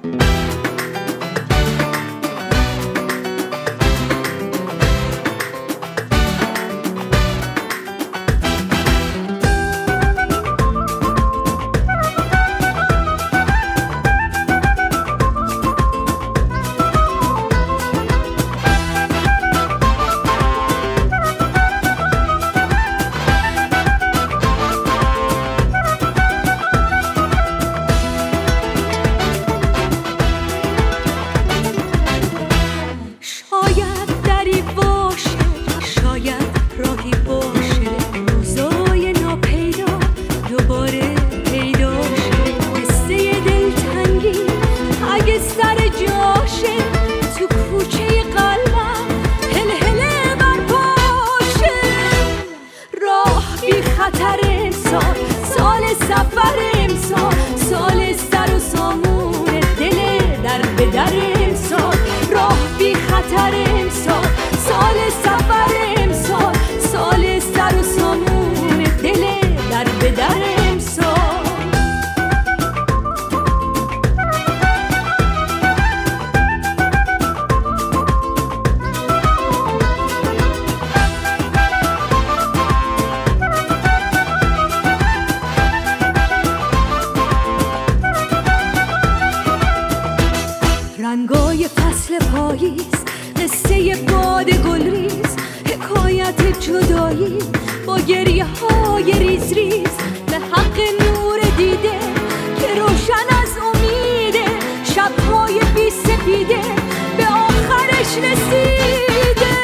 رنگای فصل پاییز، قصه باد گلریز، حکایت جدایی با گریه های ریز ریز، به حق نور دیده که روشن از امیده، شبهای بی سپیده به آخرش رسیده.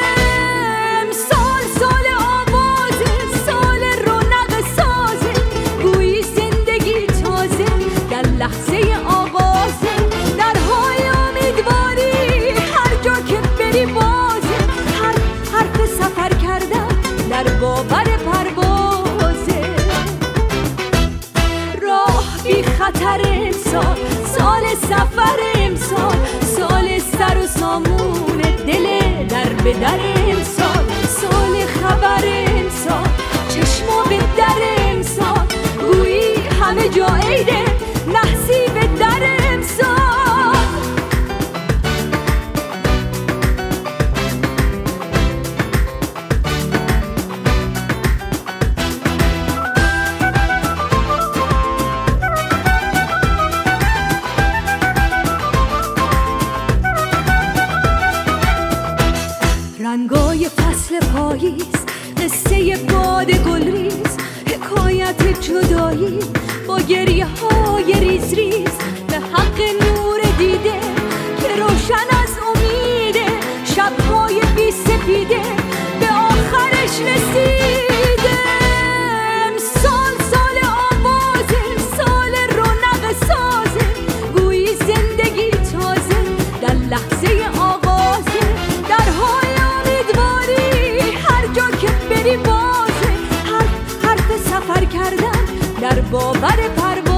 سال سال آوازه، سال رونق سازه، گویی زندگی تازه در لحظه آغازه. درهای امیدواری هر جا که بری بازه، هر حرف سفر کردن در باور پروازه. راه بی خطر امسال، سال سفر امسال، سال سر و سامون دل در به در امسال، سال خبر امسال، چشما به در امسال، گویی همه جا عیده، نحسی به در امسال. رنگای فصل پاییز، قصه باد گلریز، حکایت جدایی با گریه های ریز ریز، به حق نور دیده که روشن از امیده، شبهای بی سپیده به آخرش رسیده. سال سال آوازه، سال رونق سازه، گویی زندگی تازه در لحظه آغازه. درهای امیدواری هر جا که بری بازه، هر حرف سفر کردن در باور پرواز.